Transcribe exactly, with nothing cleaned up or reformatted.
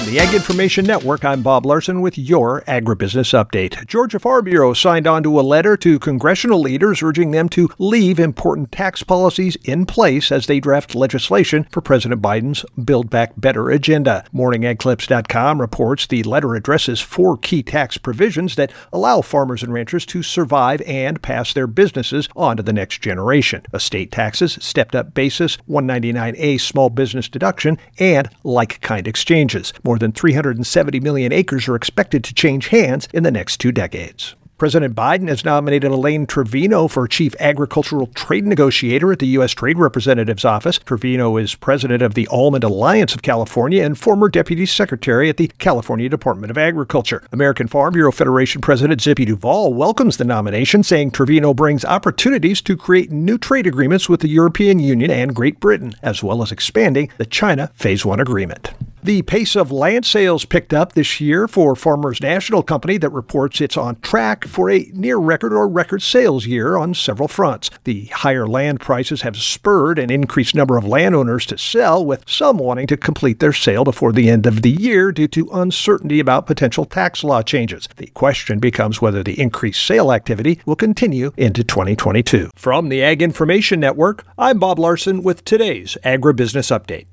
the Ag Information Network, I'm Bob Larson with your Agribusiness Update. Georgia Farm Bureau signed on to a letter to congressional leaders urging them to leave important tax policies in place as they draft legislation for President Biden's Build Back Better agenda. morning ag clips dot com reports the letter addresses four key tax provisions that allow farmers and ranchers to survive and pass their businesses on to the next generation. Estate taxes, stepped-up basis, one ninety-nine A small business deduction, and like-kind exchanges. More than three hundred seventy million acres are expected to change hands in the next two decades. President Biden has nominated Elaine Trevino for Chief Agricultural Trade Negotiator at the U S Trade Representative's office. Trevino is president of the Almond Alliance of California and former Deputy Secretary at the California Department of Agriculture. American Farm Bureau Federation President Zippy Duvall welcomes the nomination, saying Trevino brings opportunities to create new trade agreements with the European Union and Great Britain, as well as expanding the China Phase One agreement. The pace of land sales picked up this year for Farmers National Company that reports it's on track for a near record or record sales year on several fronts. The higher land prices have spurred an increased number of landowners to sell, with some wanting to complete their sale before the end of the year due to uncertainty about potential tax law changes. The question becomes whether the increased sale activity will continue into twenty twenty-two. From the Ag Information Network, I'm Bob Larson with today's Agribusiness Update.